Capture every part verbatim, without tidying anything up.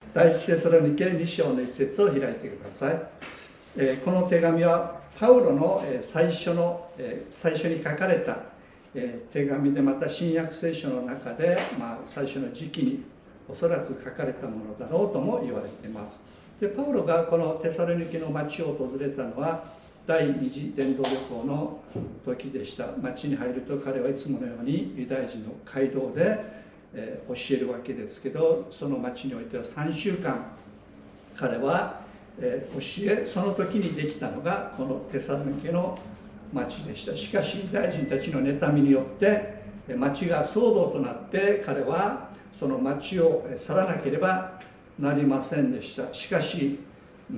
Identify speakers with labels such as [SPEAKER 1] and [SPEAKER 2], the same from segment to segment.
[SPEAKER 1] 第一テサロニケに章の一節を開いてください。えー、この手紙はパウロの最初の、えー、最初に書かれた、えー、手紙で、また新約聖書の中で、まあ、最初の時期におそらく書かれたものだろうとも言われています。でパウロがこのテサロニケの町を訪れたのは第二次伝道旅行の時でした。町に入ると彼はいつものようにユダヤ人の街道でえー、教えるわけですけど、その町においてはさんしゅうかん彼は、えー、教え、その時にできたのがこのテサロニケの町でした。しかしユダヤ人たちの妬みによって町が騒動となって、彼はその町を去らなければなりませんでした。しかし、うん、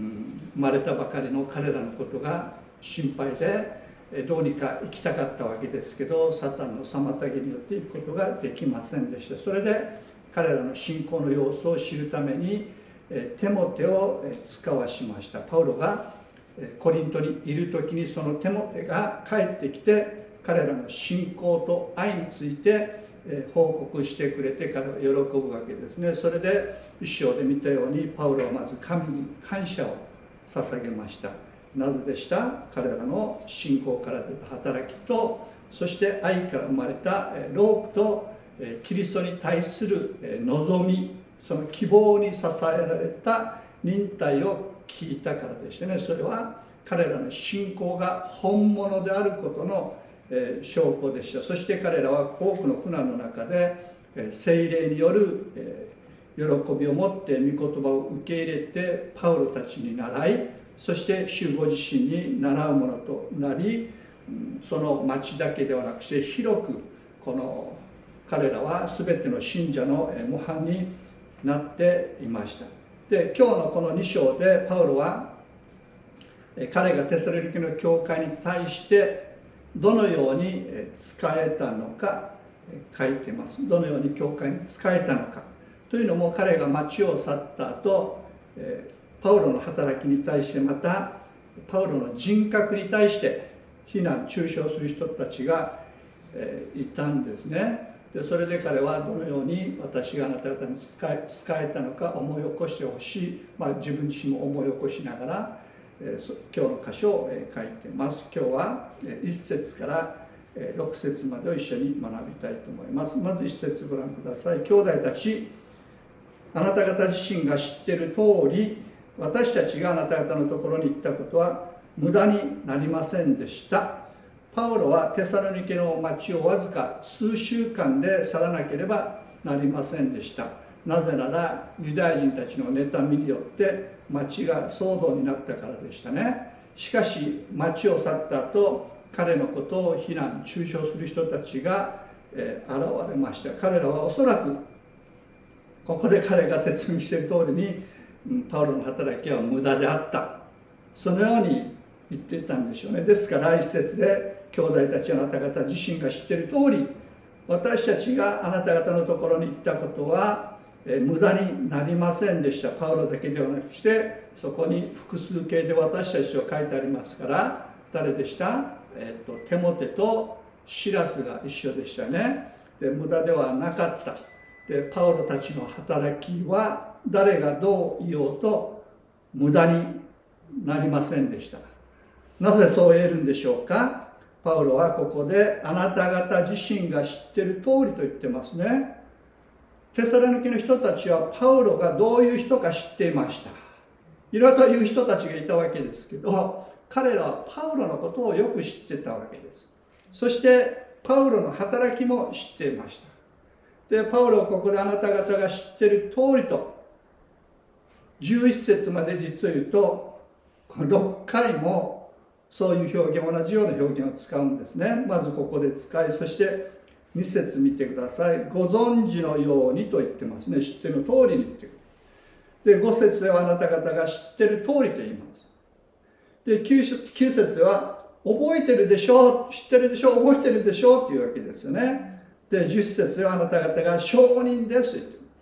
[SPEAKER 1] 生まれたばかりの彼らのことが心配で、どうにか行きたかったわけですけど、サタンの妨げによって行くことができませんでした。それで彼らの信仰の様子を知るためにテモテを使わしました。パウロがコリントにいる時に、そのテモテが帰ってきて彼らの信仰と愛について報告してくれて、彼は喜ぶわけですね。それで一章で見たように、パウロはまず神に感謝を捧げました。なぜでした？彼らの信仰から出た働きと、そして愛から生まれた労苦とキリストに対する望み、その希望に支えられた忍耐を聞いたからでしたね。それは彼らの信仰が本物であることの証拠でした。そして彼らは多くの苦難の中で聖霊による喜びを持って御言葉を受け入れて、パウロたちに倣い、そして主ご自身に習うものとなり、その町だけではなくして広くこの彼らは全ての信者の模範になっていました。で今日のこのに章でパウロは彼がテサロニケの教会に対してどのように仕えたのか書いています。どのように教会に仕えたのかというのも、彼が町を去った後、パウロの働きに対して、またパウロの人格に対して非難中傷する人たちがいたんですね。でそれで彼はどのように私があなた方に仕え、仕えたのか思い起こしてほしい、まあ、自分自身も思い起こしながら、えー、今日の箇所を、えー、書いています。今日はいっ節からろく節までを一緒に学びたいと思います。まずいっ節ご覧ください。兄弟たち、あなた方自身が知っている通り、私たちがあなた方のところに行ったことは無駄になりませんでした。パウロはテサロニケの町をわずか数週間で去らなければなりませんでした。なぜならユダヤ人たちの妬みによって町が騒動になったからでしたね。しかし町を去った後、彼のことを非難中傷する人たちが、えー、現れました。彼らはおそらくここで彼が説明している通りに、パウロの働きは無駄であった、そのように言っていたんでしょうね。ですから一節で、兄弟たちあなた方自身が知っている通り、私たちがあなた方のところに行ったことはえ無駄になりませんでした。パウロだけではなくして、そこに複数形で私たちと書いてありますから、誰でした、えっと、テモテとシラスが一緒でしたね。で無駄ではなかった。でパウロたちの働きは誰がどう言おうと無駄になりませんでした。なぜそう言えるんでしょうか。パウロはここであなた方自身が知っている通りと言ってますね。テサロニケの人たちはパウロがどういう人か知っていました。いろいろという人たちがいたわけですけど、彼らはパウロのことをよく知ってたわけです。そしてパウロの働きも知っていました。でパウロはここであなた方が知っている通りとじゅういち節まで実を言うとこのろっかいもそういう表現、同じような表現を使うんですね。まずここで使い、そしてに節見てください。ご存知のようにと言ってますね。知ってる通りに言ってくる。でご節ではあなた方が知ってる通りと言います。で 9, きゅう節では覚えてるでしょう、知ってるでしょう、覚えてるでしょうというわけですよね。でじゅっ節ではあなた方が証人ですと言っています。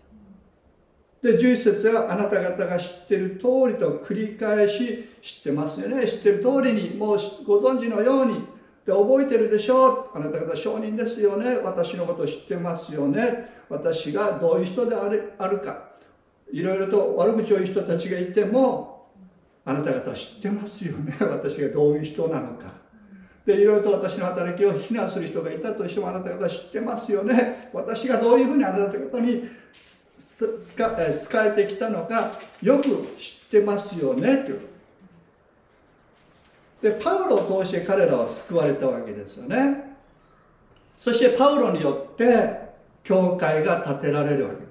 [SPEAKER 1] でじゅういち節ではあなた方が知ってる通りと繰り返し知ってますよね。知ってる通りにもうご存知のようにで覚えてるでしょう、あなた方証人ですよね、私のことを知ってますよね、私がどういう人であるか、 いろいろと悪口を言う人たちがいても、あなた方は知ってますよね、私がどういう人なのか。でいろいろと私の働きを非難する人がいたとしても、あなた方は知ってますよね、私がどういうふうにあなた方に使えてきたのかよく知ってますよねという。でパウロを通して彼らは救われたわけですよね。そしてパウロによって教会が建てられるわけです。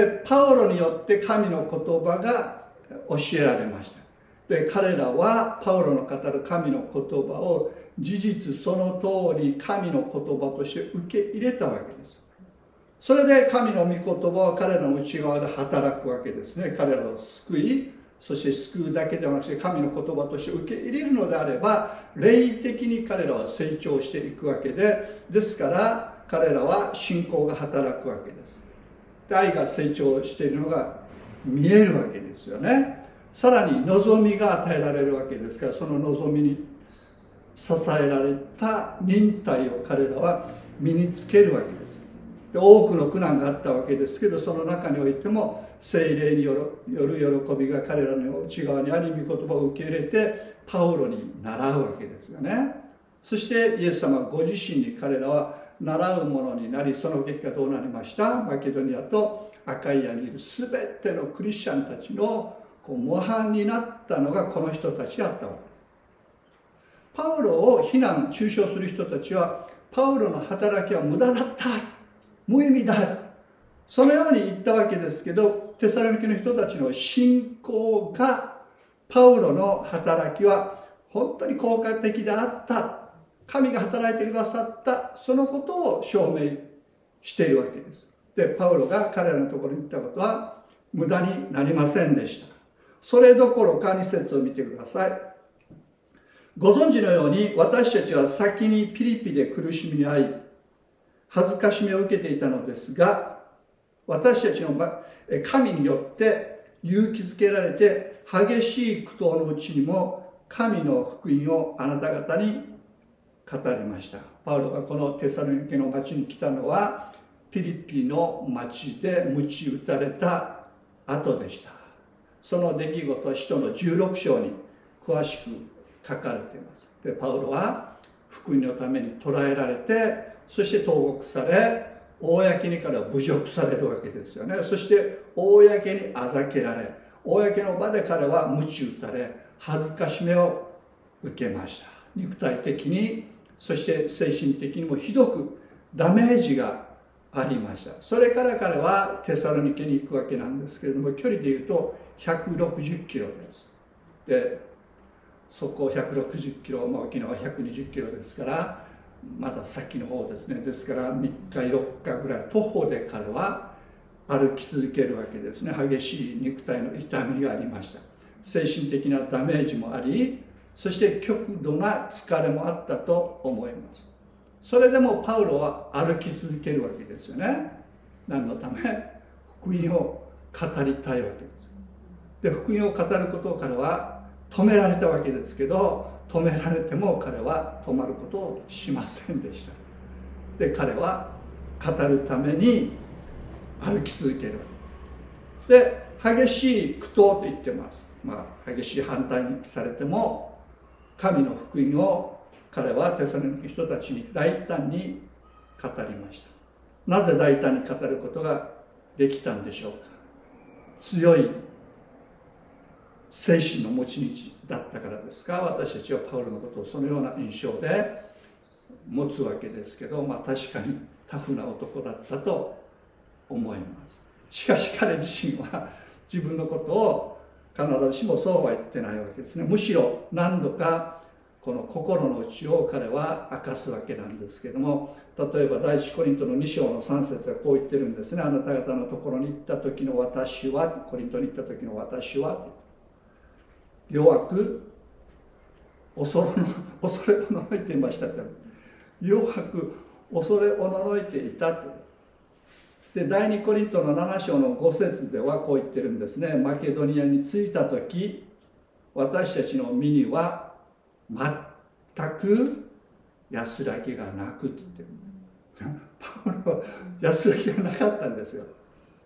[SPEAKER 1] でパウロによって神の言葉が教えられました。で彼らはパウロの語る神の言葉を事実その通り神の言葉として受け入れたわけです。それで神の御言葉は彼らの内側で働くわけですね。彼らを救い、そして救うだけではなくて神の言葉として受け入れるのであれば、霊的に彼らは成長していくわけで、ですから彼らは信仰が働くわけです。で愛が成長しているのが見えるわけですよね。さらに望みが与えられるわけですから、その望みに支えられた忍耐を彼らは身につけるわけです。で多くの苦難があったわけですけど、その中においても聖霊による喜びが彼らの内側にあり、御言葉を受け入れてパウロに習うわけですよね。そしてイエス様ご自身に彼らは習うものになり、その結果どうなりました？マケドニアとアカイアにいる全てのクリスチャンたちのこう模範になったのがこの人たちだったわけです。パウロを非難中傷する人たちは、パウロの働きは無駄だった、無意味だ、そのように言ったわけですけど、テサロニケの人たちの信仰がパウロの働きは本当に効果的であった、神が働いてくださった、そのことを証明しているわけです。でパウロが彼らのところに行ったことは無駄になりませんでした。それどころかに節を見てください。ご存知のように私たちは先にピリピで苦しみに遭い、恥ずかしめを受けていたのですが、私たちの神によって勇気づけられて、激しい苦闘のうちにも神の福音をあなた方に語りました。パウロがこのテサロニケの町に来たのはピリピの町で鞭打たれた後でした。その出来事は使徒のじゅうろく章に詳しく書かれています。でパウロは福音のために捕らえられて、そして投獄され、公に彼は侮辱されるわけですよね。そして公にあざけられ、公の場で彼は鞭打たれ、恥ずかしめを受けました。肉体的に、そして精神的にもひどくダメージがありました。それから彼はテサロニケに行くわけなんですけれども、距離でいうとひゃくろくじゅっキロです。でそこひゃくろくじゅっキロ、まあ、沖縄ひゃくにじゅっキロですから、まだ先の方ですね。ですからみっかよっかぐらい徒歩で彼は歩き続けるわけですね。激しい肉体の痛みがありました。精神的なダメージもあり、そして極度な疲れもあったと思います。それでもパウロは歩き続けるわけですよね。何のため？福音を語りたいわけです。で福音を語ることを彼は止められたわけですけど、止められても彼は止まることをしませんでした。で彼は語るために歩き続ける。で激しい苦闘と言ってます。まあ激しい反対にされても神の福音を彼はテサロニケの人たちに大胆に語りました。なぜ大胆に語ることができたんでしょうか。強い精神の持ち主だったからですか。私たちはパウロのことをそのような印象で持つわけですけど、まあ確かにタフな男だったと思います。しかし彼自身は自分のことを必ずしもそうは言ってないわけですね。むしろ何度かこの心の内を彼は明かすわけなんですけども、例えば第一コリントのに章のさん節でこう言ってるんですね。あなた方のところに行った時の私は、コリントに行った時の私は弱く恐れ恐れおののいていましたと。弱く恐れおののいていたと。で第二コリントのなな章のご節ではこう言ってるんですね。マケドニアに着いた時、私たちの身には全く安らぎがなくって言ってる。パウロは安らぎがなかったんですよ。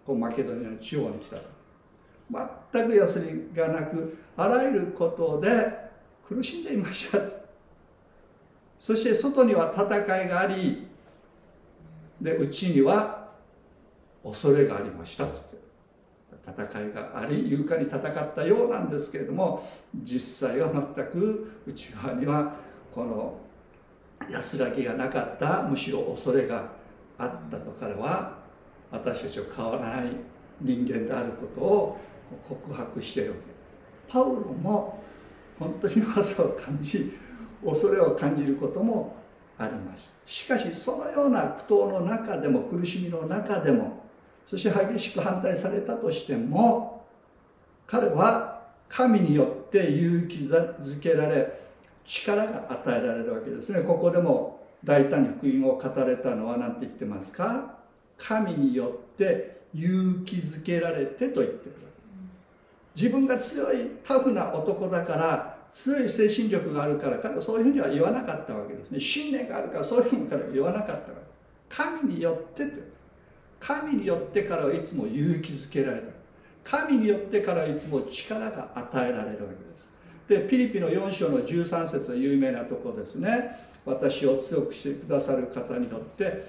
[SPEAKER 1] こうマケドニアの地方に来たと。全く休みがなく、あらゆることで苦しんでいました。そして外には戦いがあり、で内には恐れがありましたと。戦いがあり、勇敢に戦ったようなんですけれども、実際は全く内側にはこの安らぎがなかった、むしろ恐れがあったと。彼は私たちは変わらない人間であることを告白しているわけ。パウロも本当に技を感じ、恐れを感じることもありました。しかしそのような苦闘の中でも、苦しみの中でも、そして激しく反対されたとしても、彼は神によって勇気づけられ、力が与えられるわけですね。ここでも大胆に福音を語れたのは何て言ってますか？神によって勇気づけられてと言ってるわけ。自分が強いタフな男だから、強い精神力があるから、彼はそういうふうには言わなかったわけですね。信念があるから、そういうふうに彼は言わなかったわけ。神によってって、神によって彼はいつも勇気づけられた。神によって彼はいつも力が与えられるわけです。で、ピリピのよん章のじゅうさん節の有名なところですね。私を強くしてくださる方によって、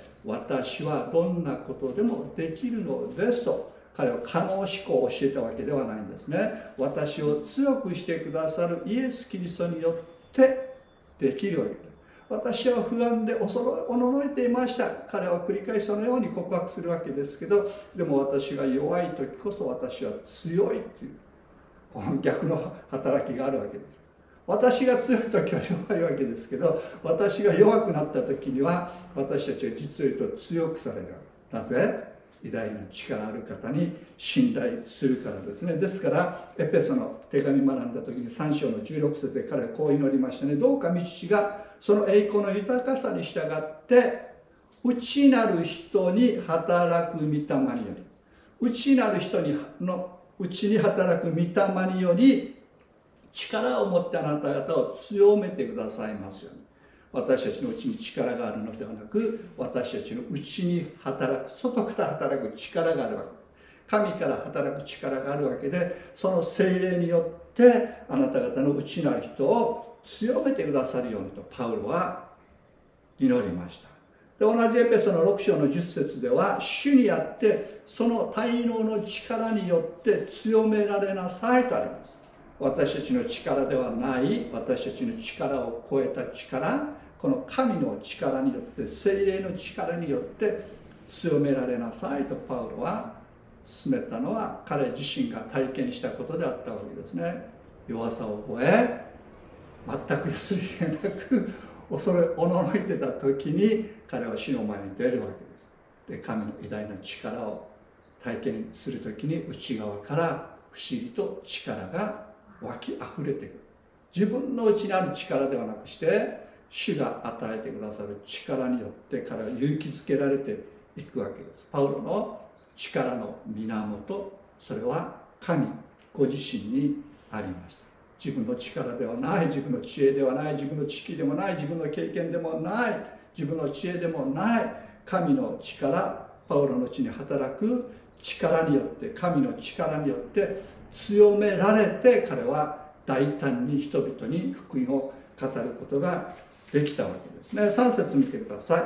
[SPEAKER 1] 私はどんなことでもできるのですと、彼は可能思考を教えたわけではないんですね。私を強くしてくださるイエス・キリストによってできるわけです。私は不安で恐れおののいていました。彼は繰り返しそのように告白するわけですけど、でも私が弱い時こそ私は強いっていう、この逆の働きがあるわけです。私が強い時は弱いわけですけど、私が弱くなった時には私たちは実を言うと強くされるわけ。なぜ？偉大な力ある方に信頼するからですね。ですからエペソの手紙学んだ時にさん章のじゅうろく節で彼はこう祈りましたね。どうか御父がその栄光の豊かさに従って内なる人に働く御霊により、内なる人にの内に働く御霊により力を持ってあなた方を強めてくださいますように。私たちのうちに力があるのではなく、私たちのうちに働く、外から働く力があるわけ。神から働く力があるわけで、その聖霊によってあなた方の内なる人を強めてくださるようにとパウロは祈りました。で、同じエペソのろく章のじゅっ節では、主にあってその滞納の力によって強められなさいとあります。私たちの力ではない、私たちの力を超えた力、この神の力によって、聖霊の力によって強められなさいとパウロは進めたのは、彼自身が体験したことであったわけですね。弱さを覚え、全く休みがなく恐れおののいてた時に彼は死の前に出るわけです。で、神の偉大な力を体験する時に内側から不思議と力が湧き溢れてくる。自分の内にある力ではなくして、主が与えてくださる力によって彼は勇気づけられていくわけです。パウロの力の源、それは神ご自身にありました。自分の力ではない、自分の知恵ではない、自分の知識でもない、自分の経験でもない、自分の知恵でもない、神の力、パウロのうちに働く力によって、神の力によって強められて、彼は大胆に人々に福音を語ることができたわけですね。さん節見てください。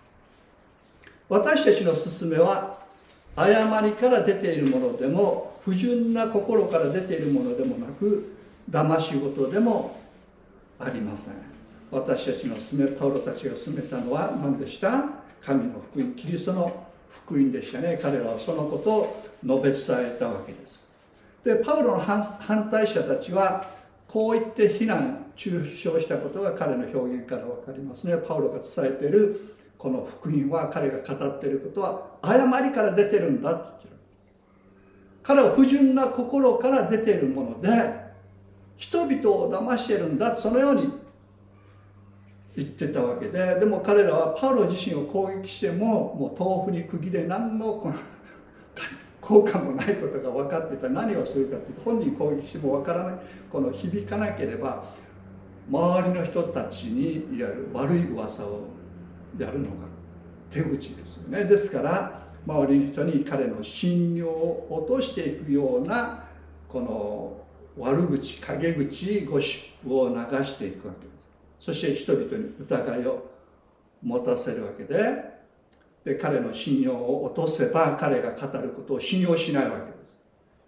[SPEAKER 1] 私たちの勧めは誤りから出ているものでも、不純な心から出ているものでもなく、騙し事でもありません。私たちの勧め、パウロたちが勧めたのは何でした？神の福音、キリストの福音でしたね。彼らはそのことを述べ伝えたわけです。で、パウロの反対者たちはこう言って非難、中傷したことが彼の表現から分かりますね。パウロが伝えているこの福音は、彼が語っていることは誤りから出てるんだって言ってる。彼は不純な心から出ているもので、人々を騙しているんだ、そのように言ってたわけで、でも彼らはパウロ自身を攻撃しても、もう豆腐に釘で何のこの効果もないことが分かってたら何をするかというと、本人攻撃しても分からない、この響かなければ周りの人たちにいわゆる悪い噂をやるのが手口ですよね。ですから周りの人に彼の信用を落としていくようなこの悪口、陰口、ゴシップを流していくわけです。そして人々に疑いを持たせるわけで、で彼の信用を落とせば彼が語ることを信用しないわけです。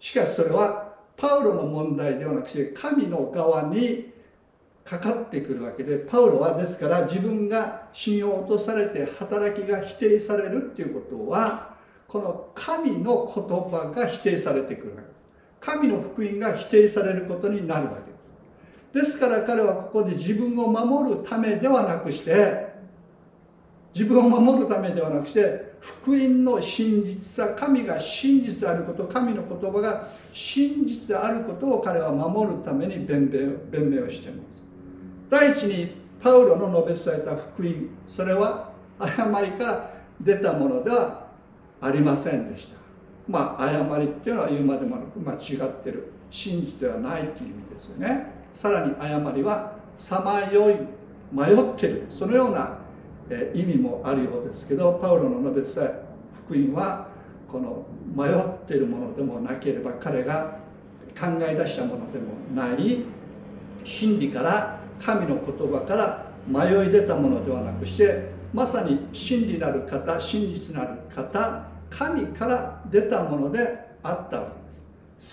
[SPEAKER 1] しかしそれはパウロの問題ではなくて神の側にかかってくるわけで、パウロはですから自分が信用を落とされて働きが否定されるっていうことは、この神の言葉が否定されてくるわけです。神の福音が否定されることになるわけです。ですから彼はここで自分を守るためではなくして自分を守るためではなくして福音の真実さ、神が真実であること、神の言葉が真実であることを彼は守るために弁明弁明をしています。第一にパウロの述べ伝えた福音、それは誤りから出たものではありませんでした。まあ誤りっていうのは言うまでもなく間違ってる、真実ではないという意味ですよね。さらに誤りはさまよい、迷ってる、そのような意味もあるようですけど、パウロの述べ伝え福音はこの迷っているものでもなければ、彼が考え出したものでもない真理から神の言葉から迷い出たものではなくして、まさに真理なる方、真実なる方、神から出たものであったわけです。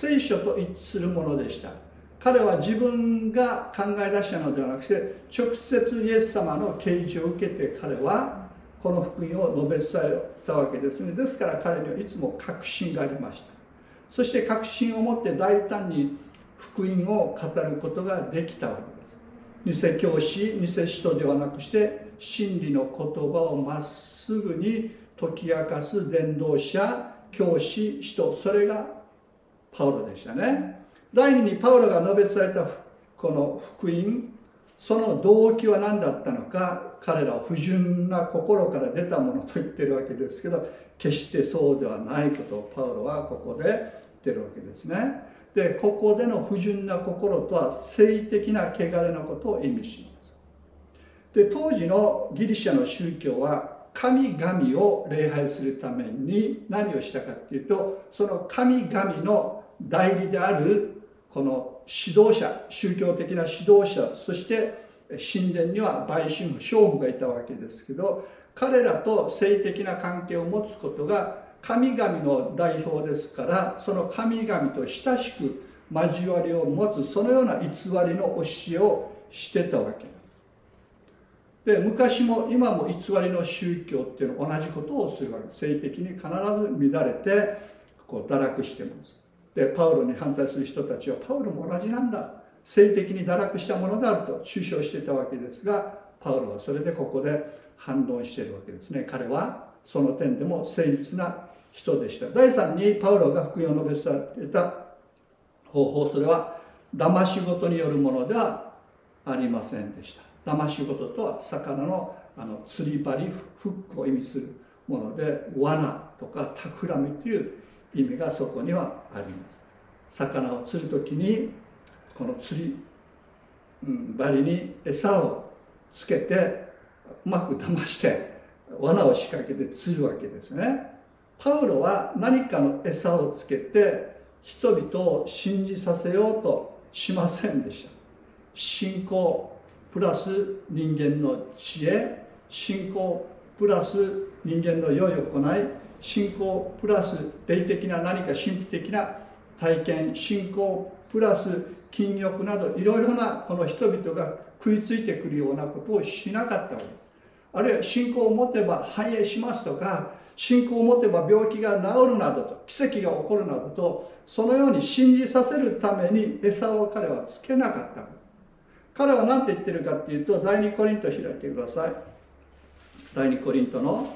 [SPEAKER 1] 聖書と一致するものでした。彼は自分が考え出したのではなくて、直接イエス様の啓示を受けて彼はこの福音を述べ伝えたわけですね。ですから彼にはいつも確信がありました。そして確信を持って大胆に福音を語ることができたわけです。偽教師、偽使徒ではなくして、真理の言葉をまっすぐに解き明かす伝道者、教師、使徒、それがパウロでしたね。第二にパウロが述べ伝えたこの福音、その動機は何だったのか、彼らは不純な心から出たものと言ってるわけですけど、決してそうではないことをパウロはここで言ってるわけですね。で、ここでの不純な心とは性的な汚れのことを意味します。で、当時のギリシャの宗教は神々を礼拝するために何をしたかっていうと、その神々の代理であるこの指導者、宗教的な指導者、そして神殿には売春婦、娼婦がいたわけですけど、彼らと性的な関係を持つことが神々の代表ですから、その神々と親しく交わりを持つ、そのような偽りの教えをしてたわけで、昔も今も偽りの宗教っていうのは同じことをするわけです。性的に必ず乱れてこう堕落しています。で、パウロに反対する人たちはパウロも同じなんだ、性的に堕落したものであると主張していたわけですが、パウロはそれでここで反論しているわけですね。彼はその点でも誠実な人でした。第三にパウロが福音を述べ伝えた方法、それは騙し事によるものではありませんでした。騙し事とは魚のあの釣り針、フックを意味するもので、罠とか企みという意味がそこにはあります。魚を釣るときにこの釣り針に餌をつけてうまく騙して罠を仕掛けて釣るわけですね。パウロは何かの餌をつけて人々を信じさせようとしませんでした。信仰プラス人間の知恵、信仰プラス人間の良い行い、信仰プラス霊的な何か神秘的な体験、信仰プラス禁欲などいろいろなこの人々が食いついてくるようなことをしなかったわけです。あるいは信仰を持てば繁栄しますとか、信仰を持てば病気が治るなどと、奇跡が起こるなどと、そのように信じさせるために餌を彼はつけなかった。彼は何て言ってるかっていうと、第二コリントを開いてください。第二コリントの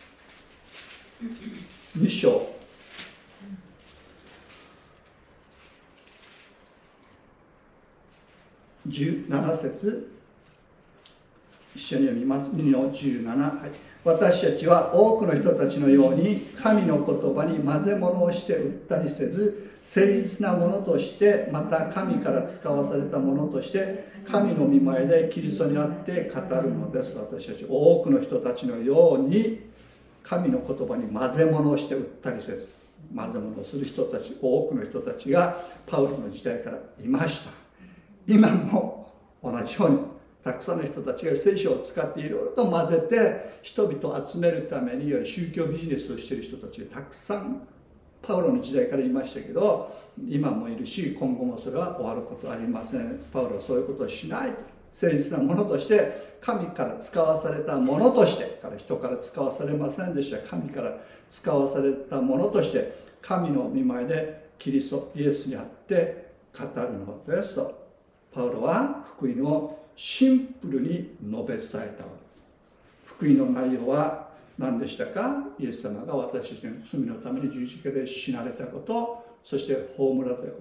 [SPEAKER 1] に章じゅうなな節、一緒に読みます。にのじゅうなな、はい、私たちは多くの人たちのように神の言葉に混ぜ物をして売ったりせず、誠実なものとして、また神から使わされたものとして神の御前でキリストにあって語るのです。私たち多くの人たちのように神の言葉に混ぜ物をして売ったりせず、混ぜ物をする人たち、多くの人たちがパウロの時代からいました。今も同じようにたくさんの人たちが聖書を使っていろいろと混ぜて人々を集めるためにより宗教ビジネスをしている人たちがたくさんパウロの時代からいましたけど、今もいるし、今後もそれは終わることはありません。パウロはそういうことをしない。誠実なものとして、神から使わされたものとして、から人から使わされませんでした。神から使わされたものとして、神の御前でキリストイエスにあって語るのですと、パウロは福音をシンプルに述べ伝えた。福音の内容は何でしたか？イエス様が私たちの罪のために十字架で死なれたこと、そして葬られたこと、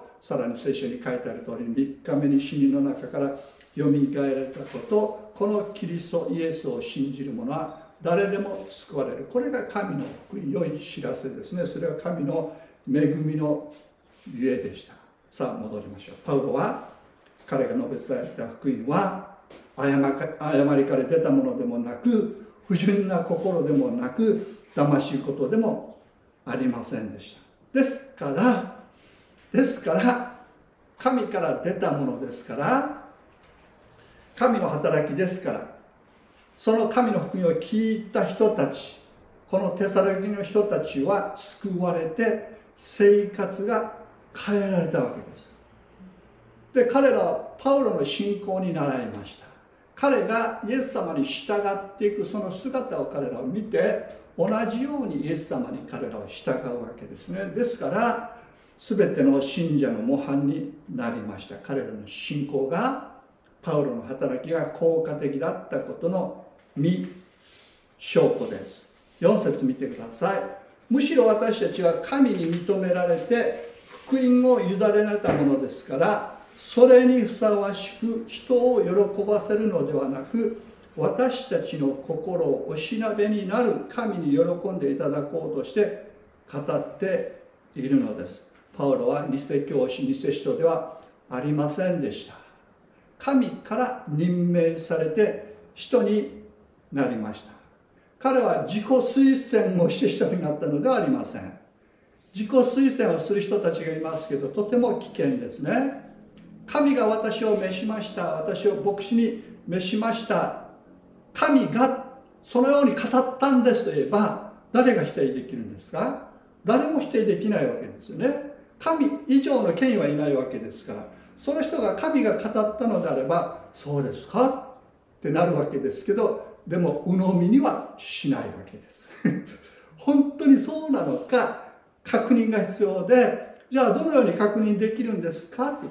[SPEAKER 1] さらに聖書に書いてある通りにみっかめに死人の中からよみがえられたこと、このキリストイエスを信じる者は誰でも救われる。これが神の福音、良い知らせですね。それは神の恵みのゆえでした。さあ戻りましょう。パウロは彼が述べ伝えた福音は誤りから出たものでもなく、不純な心でもなく、騙しいことでもありませんでした。ですからですから神から出たものですから、神の働きですから、その神の福音を聞いた人たち、このテサロニケの人たちは救われて生活が変えられたわけです。で、彼らはパウロの信仰に習いました。彼がイエス様に従っていくその姿を彼らを見て、同じようにイエス様に彼らは従うわけですね。ですから全ての信者の模範になりました。彼らの信仰が、パウロの働きが効果的だったことの見証拠です。よん節見てください。むしろ私たちは神に認められて福音を委ねられたものですから、それにふさわしく人を喜ばせるのではなく、私たちの心をおしなべになる神に喜んでいただこうとして語っているのです。パウロは偽教師、偽使徒ではありませんでした。神から任命されて人になりました。彼は自己推薦をして人になったのではありません。自己推薦をする人たちがいますけど、とても危険ですね。神が私を召しました、私を牧師に召しました、神がそのように語ったんですと言えば、誰が否定できるんですか？誰も否定できないわけですよね。神以上の権威はいないわけですから、その人が神が語ったのであれば、そうですかってなるわけですけど、でも鵜呑みにはしないわけです本当にそうなのか確認が必要で、じゃあどのように確認できるんですかって、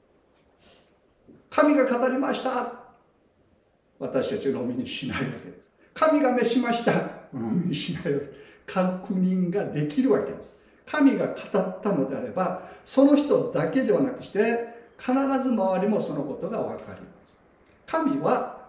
[SPEAKER 1] 神が語りました、私たち鵜呑みにしないわけです。神が召しました、鵜呑みにしないわけです。確認ができるわけです。神が語ったのであれば、その人だけではなくして必ず周りもそのことが分かります。神は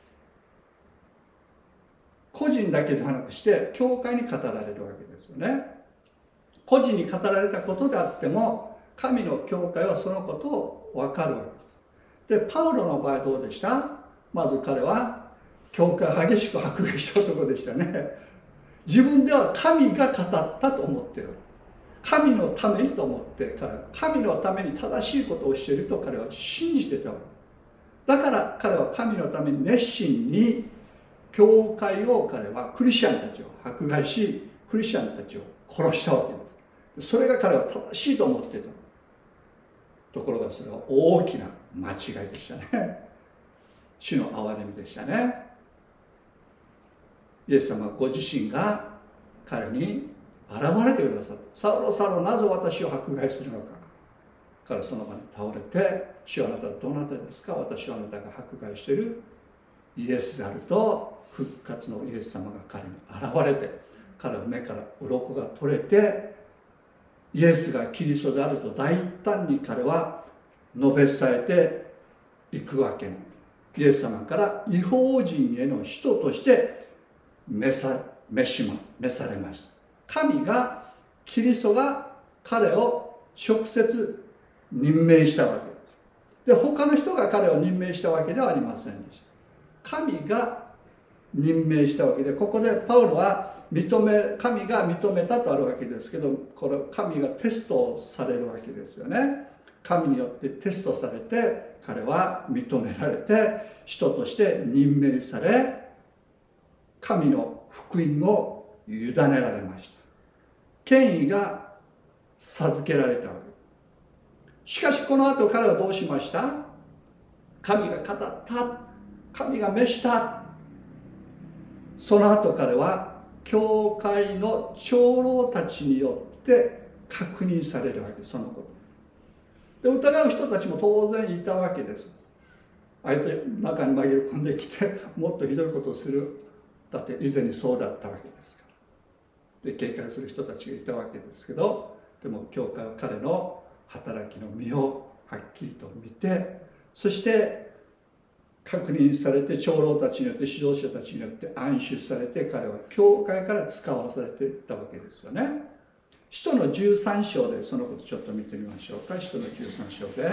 [SPEAKER 1] 個人だけではなくして教会に語られるわけですよね。個人に語られたことであっても、神の教会はそのことを分かるわけです。で、パウロの場合どうでした？まず彼は教会を激しく迫害した男でしたね。自分では神が語ったと思っている。神のためにと思ってから、神のために正しいことをしていると彼は信じてたわけだから、彼は神のために熱心に教会を、彼はクリスチャンたちを迫害し、クリスチャンたちを殺したわけです。それが彼は正しいと思っていた。ところがそれは大きな間違いでしたね。主の憐れみでしたね。イエス様ご自身が彼に現れてくださった。サウロサウロ、なぜ私を迫害するのか。彼はその場に倒れて、主はあなたはどなたですか？私はあなたが迫害しているイエスであると、復活のイエス様が彼に現れて、彼は目から鱗が取れて、イエスがキリストであると大胆に彼は述べ伝えていくわけ。イエス様から異邦人への使徒として召さ、召しま、召されました。神が、キリストが彼を直接任命したわけです。で、他の人が彼を任命したわけではありませんでした。神が任命したわけで、ここでパウロは認め神が認めたとあるわけですけど、これ神がテストされるわけですよね。神によってテストされて彼は認められて人として任命され、神の福音を委ねられました。権威が授けられたわけ。しかしこの後彼はどうしました？神が語った、神が召した。その後彼は教会の長老たちによって確認されるわけです。そのことで疑う人たちも当然いたわけです。相手の中に紛れ込んできてもっとひどいことをする、だって以前にそうだったわけですからで警戒する人たちがいたわけですけど、でも教会は彼の働きの実をはっきりと見て、そして確認されて長老たちによって指導者たちによって安守されて、彼は教会から使わされていったわけですよね。使徒のじゅうさん章でそのことちょっと見てみましょうか。使徒のじゅうさん章で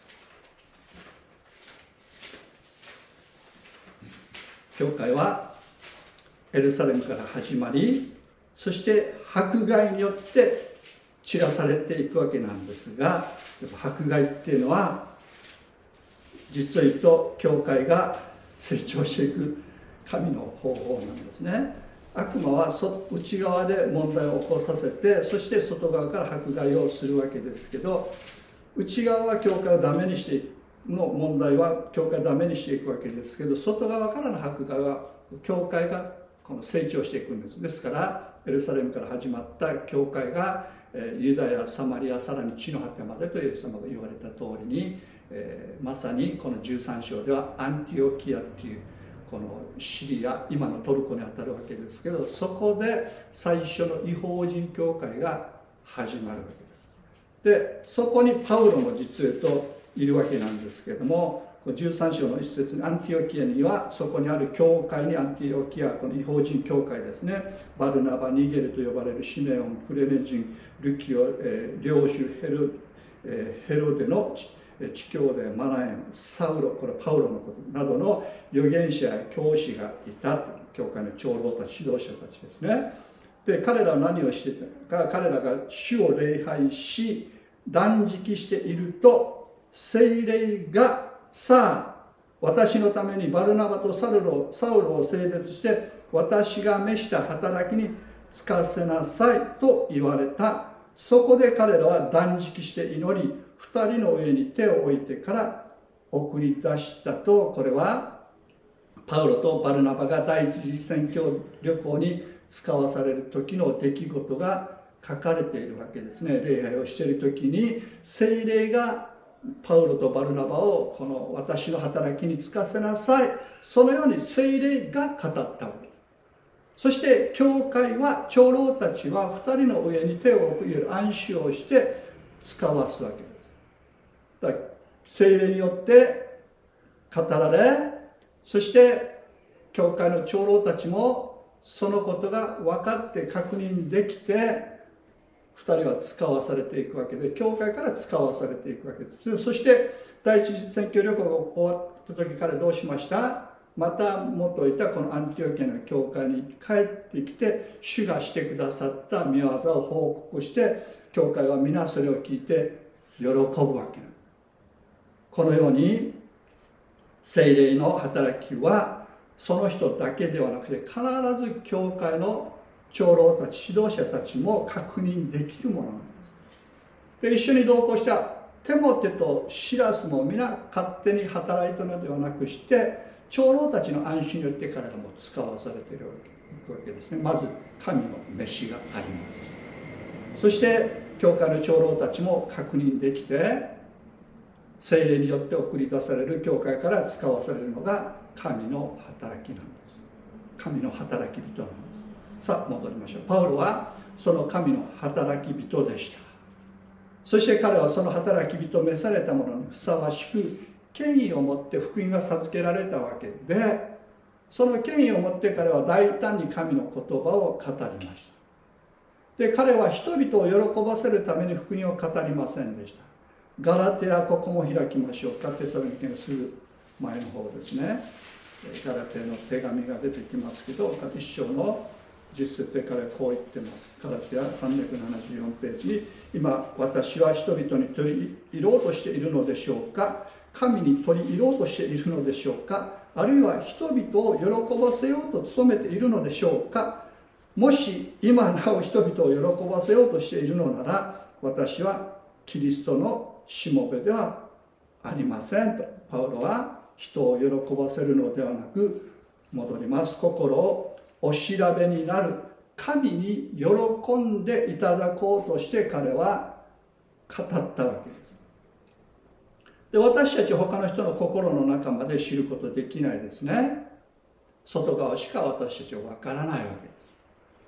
[SPEAKER 1] 教会はエルサレムから始まり、そして迫害によって散らされていくわけなんですが、迫害っていうのは実を言うと教会が成長していく神の方法なんですね。悪魔は内側で問題を起こさせて、そして外側から迫害をするわけですけど、内側は教会をダメにしていくの問題は教会をダメにしていくわけですけど、外側からの迫害は教会がこの成長していくんです。ですからエルサレムから始まった教会がユダヤ、サマリア、さらに地の果てまでとイエス様が言われた通りに、えー、まさにこのじゅうさん章ではアンティオキアっていうこのシリア、今のトルコにあたるわけですけど、そこで最初の異邦人教会が始まるわけです。でそこにパウロも実へといるわけなんですけれども、じゅうさん章の一節にアンティオキアにはそこにある教会に、アンティオキア、この異邦人教会ですね、バルナバ、ニゲルと呼ばれるシメオン、クレネ人、ルキオ、えー、領主ヘロ、えー、ヘロデの地教でマナエン、サウロ、これパウロのことなどの預言者や教師がいた、教会の長老たち、指導者たちですね。で彼らは何をしていたか、彼らが主を礼拝し断食していると、聖霊がさあ私のためにバルナバとサウロサウロを性別して私が召した働きに就かせなさいと言われた。そこで彼らは断食して祈り、二人の上に手を置いてから送り出したと。これはパウロとバルナバが第一次宣教旅行に使わされる時の出来事が書かれているわけですね。礼拝をしている時に聖霊がパウロとバルナバをこの私の働きに就かせなさい、そのように聖霊が語ったわけ。そして教会は、長老たちは二人の上に手を置く、いわゆる安守をして使わすわけです。だから聖霊によって語られ、そして教会の長老たちもそのことが分かって確認できて、ふたりは使わされていくわけで、教会から使わされていくわけです。そして第一次宣教旅行が終わった時、彼どうしました？また元いたこのアンティオキアの教会に帰ってきて、主がしてくださった御業を報告して、教会は皆それを聞いて喜ぶわけなんです。このように聖霊の働きはその人だけではなくて、必ず教会の長老たち、指導者たちも確認できるものなんです。で、一緒に同行したテモテとシラスも皆勝手に働いたのではなくして、長老たちの安心によって彼らも使わされているわけですね。まず神の召しがあります。そして教会の長老たちも確認できて、聖霊によって送り出される教会から使わされるのが神の働きなんです。神の働き人なんです。さあ戻りましょう。パウロはその神の働き人でした。そして彼はその働き人、召された者にふさわしく権威を持って福音が授けられたわけで、その権威を持って彼は大胆に神の言葉を語りました。で、彼は人々を喜ばせるために福音を語りませんでした。ガラテヤ、ここも開きましょうか。テサロニケのすぐ前の方ですね。ガラテヤの手紙が出てきますけど、一章のじゅっ節で彼はこう言ってます。ガラテヤさんびゃくななじゅうよんページ、今私は人々に取り入ろうとしているのでしょうか、神に取り入ろうとしているのでしょうか、あるいは人々を喜ばせようと努めているのでしょうか。もし今なお人々を喜ばせようとしているのなら、私はキリストのしもべではありませんと。パウロは人を喜ばせるのではなく、戻ります、心をお調べになる神に喜んでいただこうとして彼は語ったわけです。で、私たち他の人の心の中まで知ることできないですね。外側しか私たちは分からないわけです。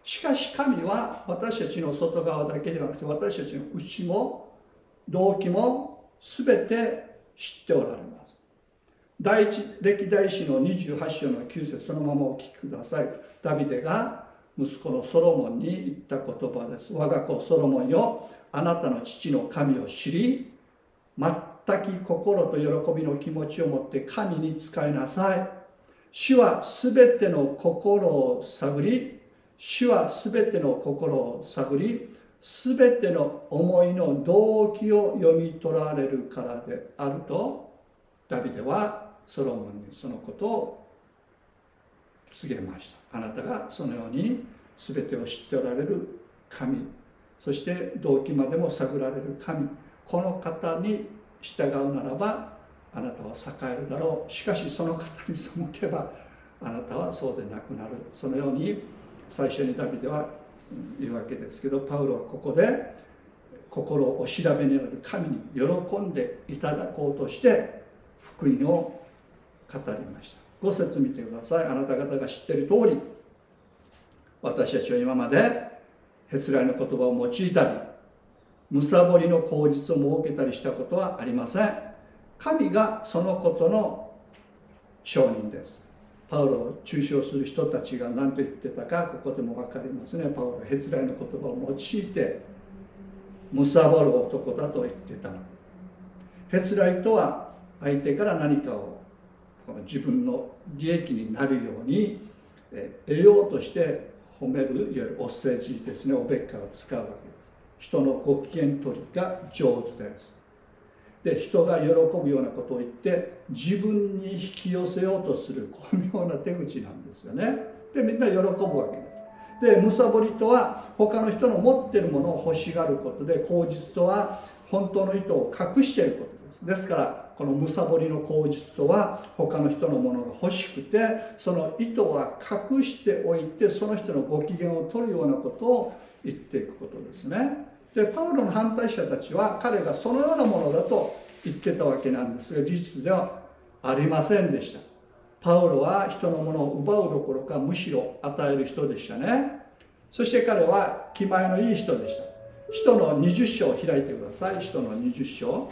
[SPEAKER 1] しかし神は私たちの外側だけではなくて、私たちの内も動機も全て知っておられます。第一歴代史のにじゅうはち章のきゅう節、そのままお聞きください。ダビデが息子のソロモンに言った言葉です。我が子ソロモンよ、あなたの父の神を知り、全き心と喜びの気持ちを持って神に仕えなさい。主はすべての心を探り、主はすべての心を探り、すべての思いの動機を読み取られるからであると、ダビデはソロモンにそのことを告げました。あなたがそのようにすべてを知っておられる神、そして動機までも探られる神、この方に従うならばあなたは栄えるだろう。しかしその方に背けばあなたはそうでなくなる。そのように最初にダビデは言うわけですけど、パウロはここで心をお調べになる神に喜んでいただこうとして福音を語りました。ご節見てください。あなた方が知っている通り、私たちは今までへつらいの言葉を用いたり、むさぼりの口実を設けたりしたことはありません。神がそのことの証人です。パウロを中傷する人たちが何と言ってたか、ここでも分かりますね。パウロはへつらいの言葉を用いてむさぼる男だと言ってた。へつらいとは相手から何かをこの自分の利益になるように得ようとして褒める、いわゆるお世辞ですね、おべっかを使うわけです。人のご機嫌取りが上手です。で、人が喜ぶようなことを言って自分に引き寄せようとする巧妙な手口なんですよね。で、みんな喜ぶわけです。で、むさぼりとは他の人の持っているものを欲しがることで、口実とは本当の意図を隠していることです。ですからこのむさぼりの口実とは他の人のものが欲しくて、その意図は隠しておいてその人のご機嫌を取るようなことを言っていくことですね。で、パウロの反対者たちは彼がそのようなものだと言ってたわけなんですが、事実ではありませんでした。パウロは人のものを奪うどころかむしろ与える人でしたね。そして彼は気前のいい人でした。使徒のにじゅっ章を開いてください。使徒のにじゅっ章。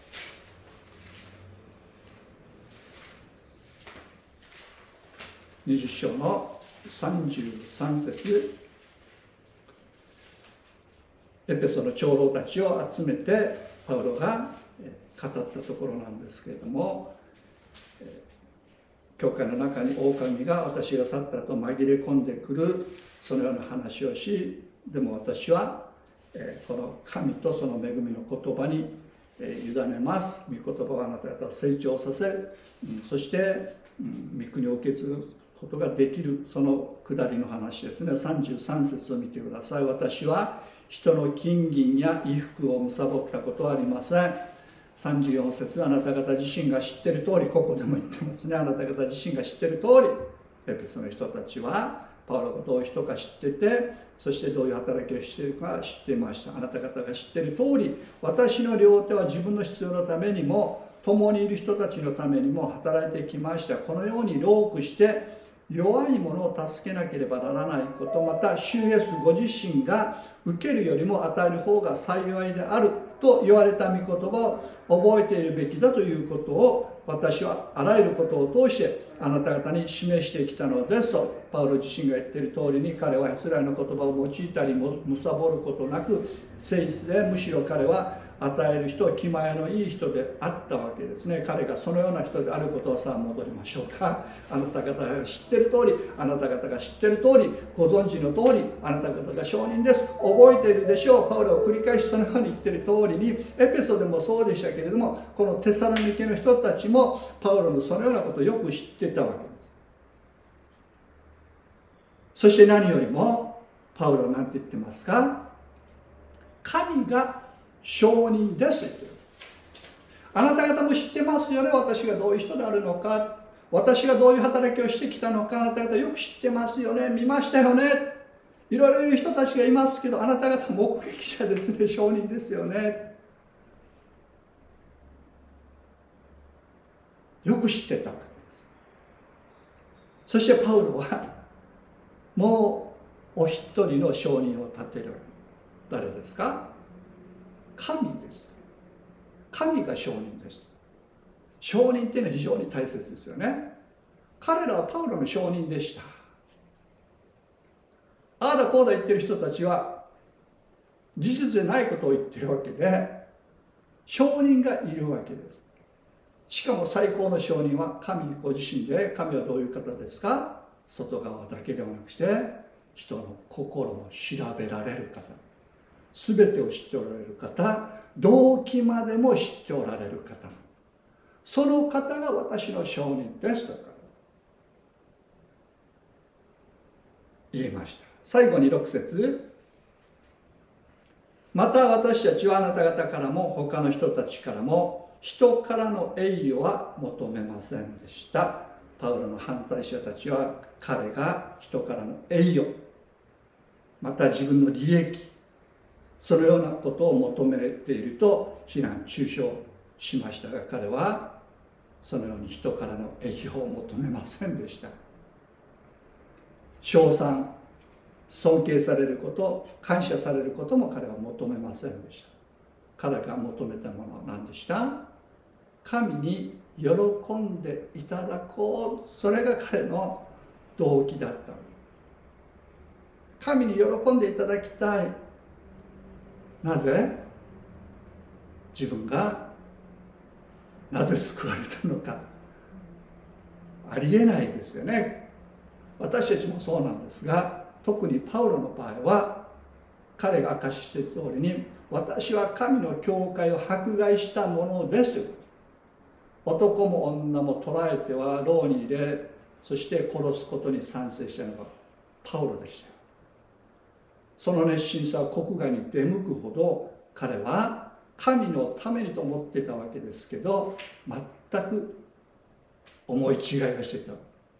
[SPEAKER 1] にじゅっ章のさんじゅうさん節、エペソの長老たちを集めてパウロが語ったところなんですけれども、教会の中に狼が私が去った後紛れ込んでくる、そのような話をし、でも私はこの神とその恵みの言葉に委ねます。御言葉はあなた方を成長させ、そして御国を受け継ぐことができる、その下りの話ですね。さんじゅうさん節を見てください。私は人の金銀や衣服を貪ったことはありません。さんじゅうよん節、あなた方自身が知っている通り、ここでも言ってますね。あなた方自身が知っている通り、エペソの人たちはパウロがどういう人か知ってて、そしてどういう働きをしているか知っていました。あなた方が知っている通り、私の両手は自分の必要のためにも共にいる人たちのためにも働いてきました。このように労苦して弱い者を助けなければならないこと、また主イエスご自身が受けるよりも与える方が幸いであると言われた御言葉を覚えているべきだということを、私はあらゆることを通してあなた方に示してきたのですと、パウロ自身が言っている通りに、彼はへつらいの言葉を用いたりむさぼることなく誠実で、むしろ彼は与える人、気前のいい人であったわけですね。彼がそのような人であることは、さあ戻りましょうか。あなた方が知っている通り、あなた方が知っている通り、ご存知の通り、あなた方が証人です。覚えているでしょう。パウロは繰り返しそのように言っている通りに、エペソでもそうでしたけれども、このテサロニケの人たちもパウロのそのようなことをよく知っていたわけです。そして何よりもパウロは何て言ってますか。神が証人ですと言っている。あなた方も知ってますよね、私がどういう人であるのか、私がどういう働きをしてきたのか、あなた方よく知ってますよね、見ましたよね、いろいろ言う人たちがいますけど、あなた方目撃者ですね、証人ですよね。よく知ってたわけです。そしてパウロはもうお一人の証人を立てる。誰ですか？神です。神が証人です。証人っていうのは非常に大切ですよね。彼らはパウロの証人でした。ああだこうだ言ってる人たちは事実でないことを言ってるわけで、証人がいるわけです。しかも最高の証人は神ご自身で、神はどういう方ですか？外側だけではなくして人の心も調べられる方、全てを知っておられる方、動機までも知っておられる方、その方が私の証人ですと言いました。最後にろく節、また私たちはあなた方からも他の人たちからも人からの栄誉は求めませんでした。パウロの反対者たちは彼が人からの栄誉、また自分の利益、そのようなことを求めていると非難中傷しましたが、彼はそのように人からの栄誉を求めませんでした。称賛、尊敬されること、感謝されることも彼は求めませんでした。彼が求めたものは何でした？神に喜んでいただこう、それが彼の動機だった。神に喜んでいただきたい。なぜ？自分がなぜ救われたのか、ありえないですよね。私たちもそうなんですが、特にパウロの場合は彼が証ししている通りに、私は神の教会を迫害したものですと。男も女も捕らえては牢に入れ、そして殺すことに賛成したのがパウロでした。その熱心さは国外に出向くほど彼は神のためにと思っていたわけですけど、全く思い違いがしていた。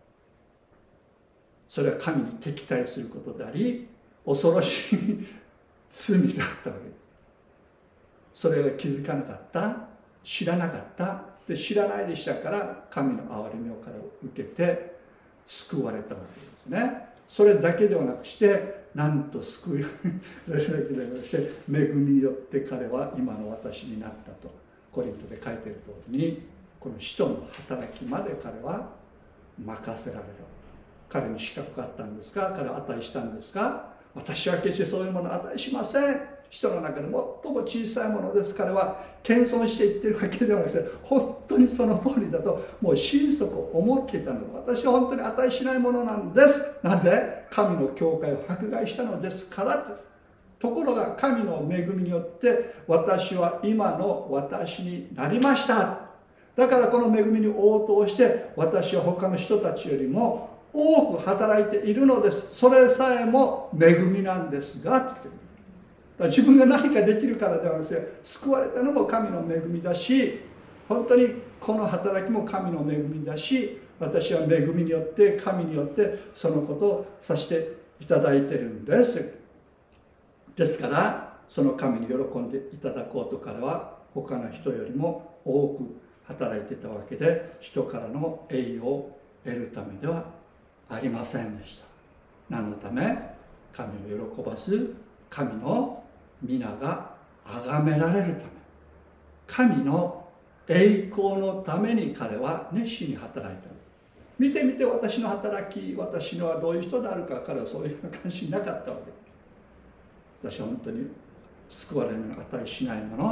[SPEAKER 1] それは神に敵対することであり、恐ろしい罪だったわけです。それは気づかなかった、知らなかった。で知らないでしたから神の憐れみをから受けて救われたわけですね。それだけではなくして、なんと救われるだけではなくして、恵みによって彼は今の私になったとコリントで書いている通りに、この使徒の働きまで彼は任せられる。彼に資格があったんですか？彼は値したんですか？私は決してそういうものを値しません。人の中で最も小さいものです。彼は謙遜して言ってるわけではなくて、本当にその通りだともう心底思っていたので、私は本当に値しないものなんです。なぜ？神の教会を迫害したのですからと。ところが神の恵みによって私は今の私になりました。だからこの恵みに応答して私は他の人たちよりも多く働いているのです。それさえも恵みなんですがって言ってる。自分が何かできるからではなくて、救われたのも神の恵みだし、本当にこの働きも神の恵みだし、私は恵みによって神によってそのことをさせていただいているんです。ですからその神に喜んでいただこうと彼は他の人よりも多く働いていたわけで、人からの栄誉を得るためではありませんでした。何のため？神を喜ばす神の皆が崇められるため、神の栄光のために彼は熱心に働いた。見てみて私の働き、私のはどういう人であるか、彼はそういう関心なかったわけ。私は本当に救われるのに値しないもの、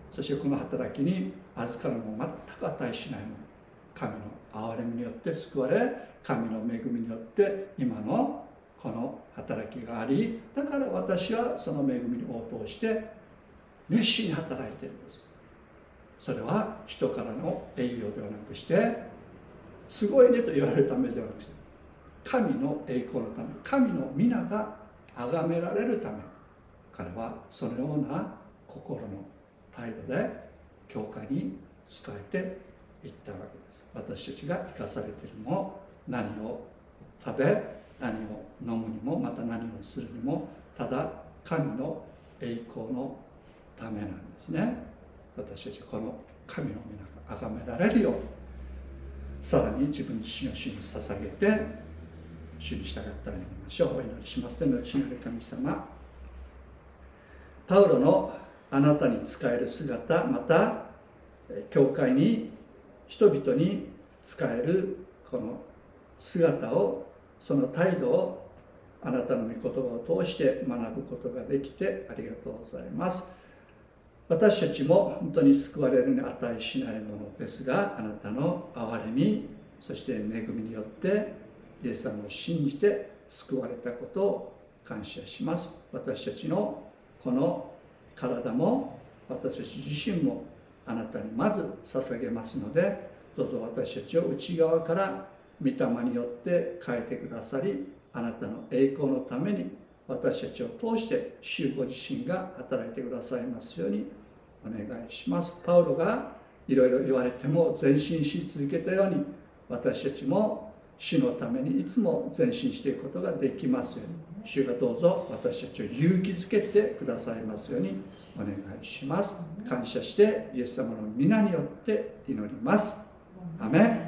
[SPEAKER 1] そしてこの働きに預かるも全く値しないもの、神の憐れみによって救われ、神の恵みによって今のこの働きがあり、だから私はその恵みに応答して熱心に働いているんです。それは人からの栄誉ではなくして、すごいねと言われるためではなくして、神の栄光のため、神の皆が崇められるため、彼はそのような心の態度で教会に仕えていったわけです。私たちが生かされているもの、何を食べ、何を飲むにも、また何をするにも、ただ神の栄光のためなんですね。私たちはこの神の皆が崇められるように、さらに自分自身を主に捧げて主に従ってあげましょう。お祈りします。天の父なる神様、パウロのあなたに仕える姿、また教会に人々に仕えるこの姿を、その態度をあなたの御言葉を通して学ぶことができてありがとうございます。私たちも本当に救われるに値しないものですが、あなたの憐れみ、そして恵みによってイエス様を信じて救われたことを感謝します。私たちのこの体も私たち自身もあなたにまず捧げますので、どうぞ私たちを内側から御霊によって変えてくださり、あなたの栄光のために私たちを通して主ご自身が働いてくださいますようにお願いします。パウロがいろいろ言われても前進し続けたように、私たちも主のためにいつも前進していくことができますように、主がどうぞ私たちを勇気づけてくださいますようにお願いします。感謝してイエス様の皆によって祈ります。アメン。